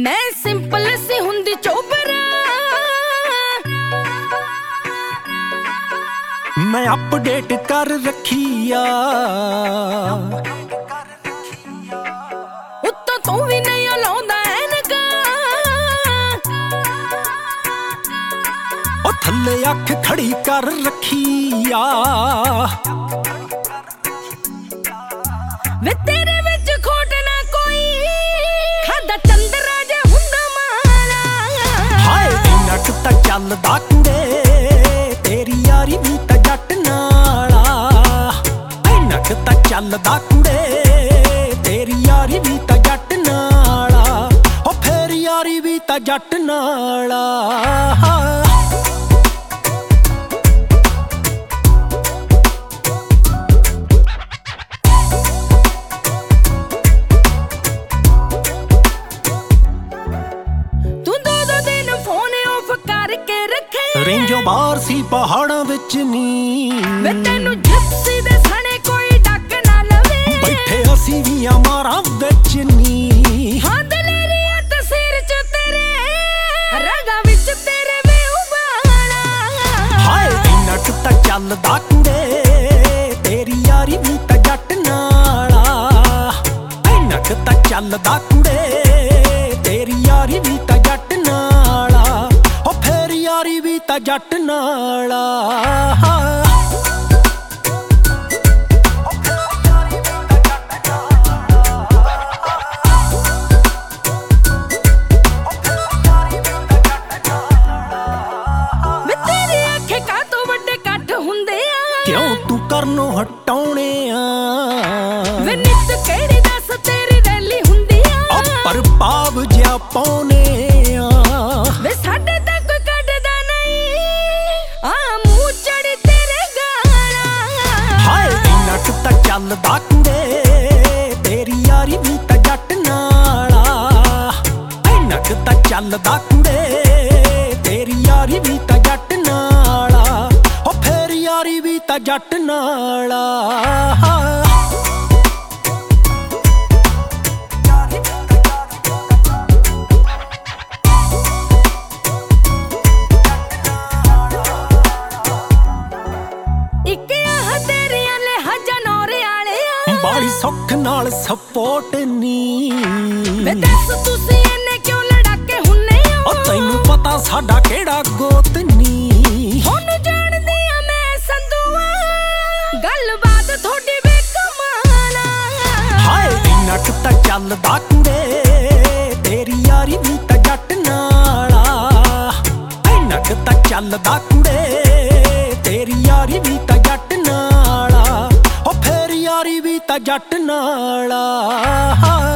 मैं सिंपल सी हुंदी चोबरा, मैं अपडेट कर रखिया, उत्तों तू भी नहीं लाउंदा ऐनका, ओ थल्ले अख खड़ी कर रखिया। वे तेरे विच खोट ना कोई, खादा चंदरा जे हुंदा माला। हाय इन्ना कुत्ता चलदा कुड़े, तेरी यारी भी ता जट नाला। इन्ना कुत्ता चलदा कुड़े, तेरी यारी भी ता जट नाला। ओ फेर यारी भी ता जट नाला। रेंजों बाहर सी पहाड़ां विच नी, वे तैनू जिप्सी दे सने कोई डक ना लवे। बैठे असी भी अमारा विच नी, हाँ दलेरिया तस्वीर च तेरे, रगा विच तेरे वे उबाला। हाय इन्ना कुत्ता चलदा कुड़े, तेरी यारी भी ता जट नाला। इन्ना कुत्ता चलदा कुड़े, तेरी यारी भी ता जट नाला। ओ फेर यारी भी ता जट नाला। क्यों तू करनों हटाउणे आ, वे नित केड़ी दस तेरी रैली हुंदी आ। पर पाव जिया पाउने आ, वे साडे तक कोई कढदा नहीं, आ मुंह चढ़ी तेरे गाला। हाय इन्ना कुत्ता चलदा कुड़े, तेरी यारी भी ता जट नाला। इन्ना कुत्ता चलदा कुड़े, तेरी यारी भी ता जट नाला। ओ फेर यारी भी ता जट नाला। बाड़ी सुख नाल सपोर्ट नी, वे दस तुसी इन्ने क्यों लड़ाके हुन्ने हो। ओ तैनू पता साडा केड़ा गोत नी, थोनू जाणदी आ मैं संधूआ, गलबात थोड़ी बेकमाला। हाय इन्ना कुत्ता चलदा कुड़े, तेरी यारी भी ता जट नाला। इन्ना कुत्ता चलदा कुड़े, तेरी यारी भी ता जट नाला। ओ फेर यारी भी ता जट नाला।